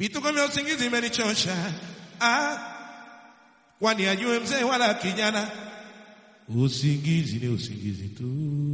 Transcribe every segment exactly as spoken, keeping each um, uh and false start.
Vituko vya usingizi imenichosha. Ah, kwani ajue mzee wala kijana, usingizi ni usingizi tu.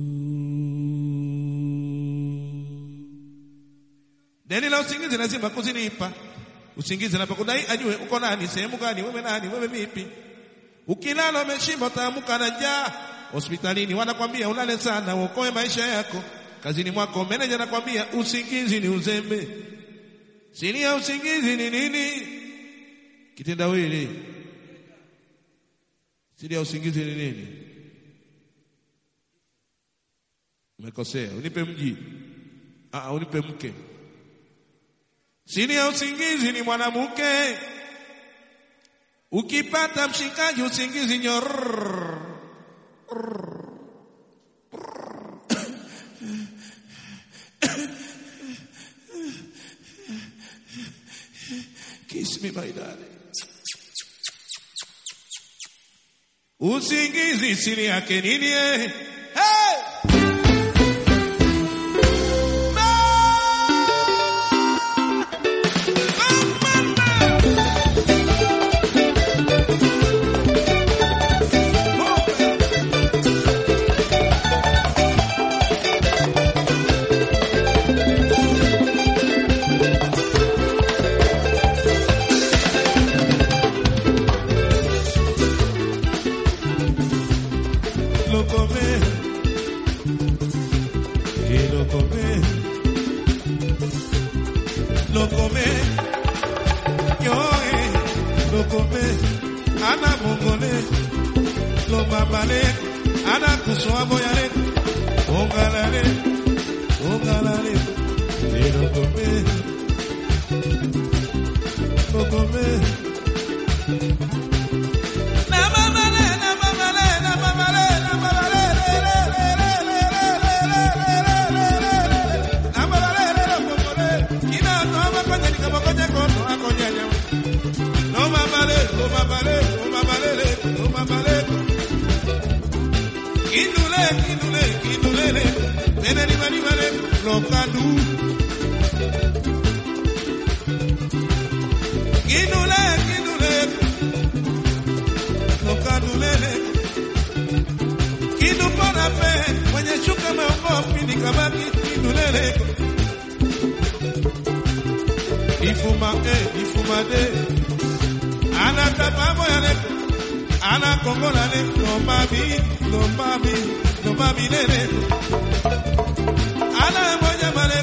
Deni la usingizi lazima kuzinipa. Usingizi unapokudai ajue uko nani, sehemu gani, wewe nani, wewe vipi. Ukilala umeshiba utaamka na njaa. Hospitalini wanakwambia ulale sana uokoe maisha yako. Kazini mwako meneja anakwambia usingizi ni uzembe. Siri ya usingizi ni nini? Kitendawili. Siri ya usingizi ni nini? Umekosea, unipe mji. Ah, unipe mke. Siri ya usingizi ni mwanamke. Ukipata mshikaji usingizi nyor. Kiss me my darling. Usingizi siri yake nini eh? Hey! Ana mongole lo babale ana kuswa boyale ongalale ongalale pero come lo come na mamale na mamale na mamale na mamale na mamale lo come ina no makonya ni kama konya kono akonya no mamale no mamale no mamale Kindule, kindule, kindule, meneni mani mane, lokadu. Kindule, kindule, lokadu lele. Kindu pona pe, mwenye shuka meongo pindi kabaki kindulele. Ifuma eh, ifuma de. Ana tapamo yale. Ana kongola le, no mami, no mami, no mami lele. Ana moja male.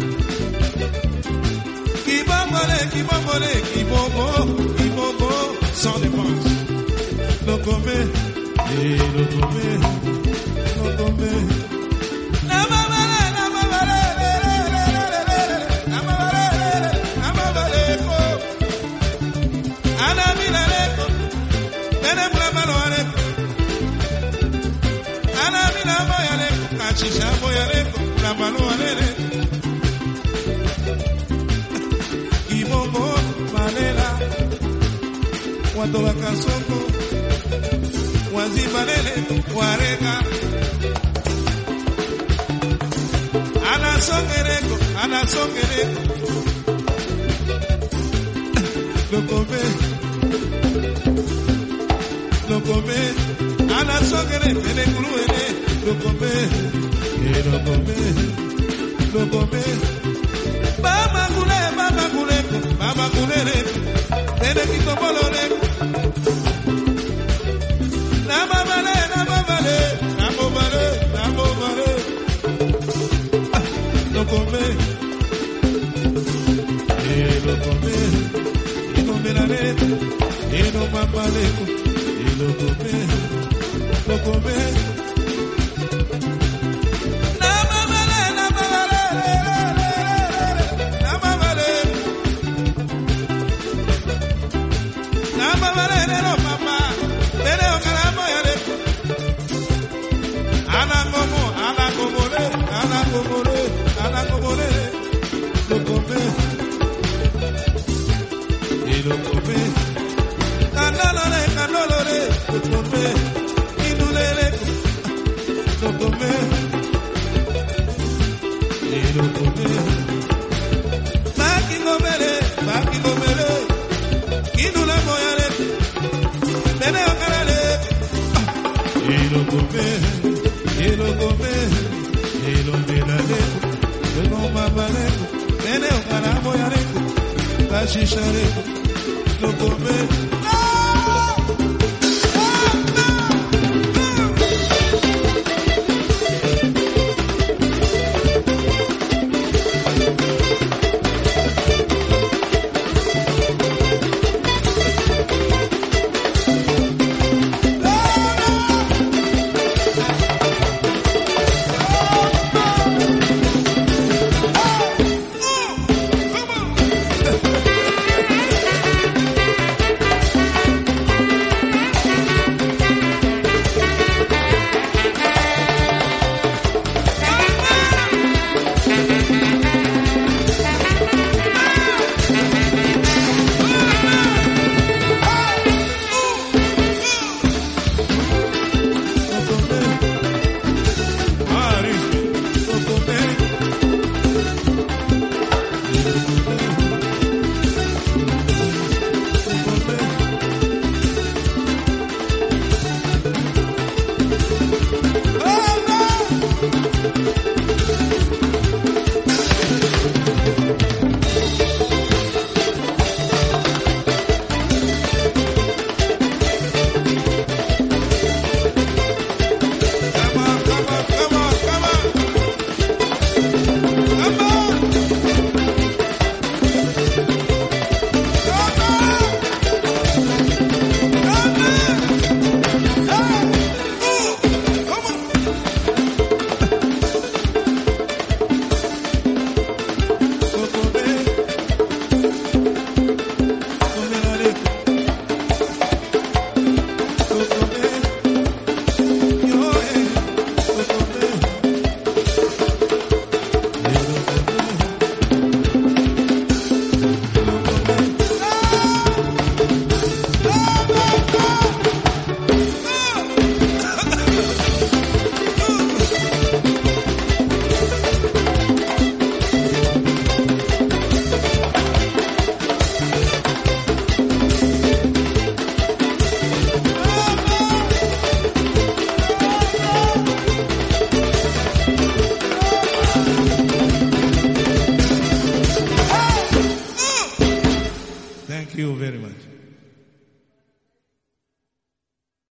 Kibongole, kibongole, kibobo, kibobo, sans dépense. No come, eh, no come, no come. Na mamale, na mamale, na mamale, na mamale ko. Ana milale ko. Ana mina moyale, kachisha moyale, la maloale. Kibongo malela, watu wakasongo, wazibalele, wareka. Ana songereko, ana songereko. Lokome. Lo come, ana sogere, mene kuluene, lo come, e lo come, lo come. Baba kule, baba kule, baba kule, mene kito bolore. Na babale, na babale, na babale, na babale. Lo come, e lo come, e lo melane, e lo babale. Lo come, lo come. Na mamale, na mamale, na mamale, na mamale, no papa, pero caramba yale. Ana como, ana como le, ana como le, ana como le. Lo come, y lo come. Canolore, canolore, lo come, indulele, lo come, y lo come. Baki ngobele, baki Nogome, Elondela Leko, Nogoma Baleko, Mene Okaramo Yareko, Tashisha Leko, Nogome,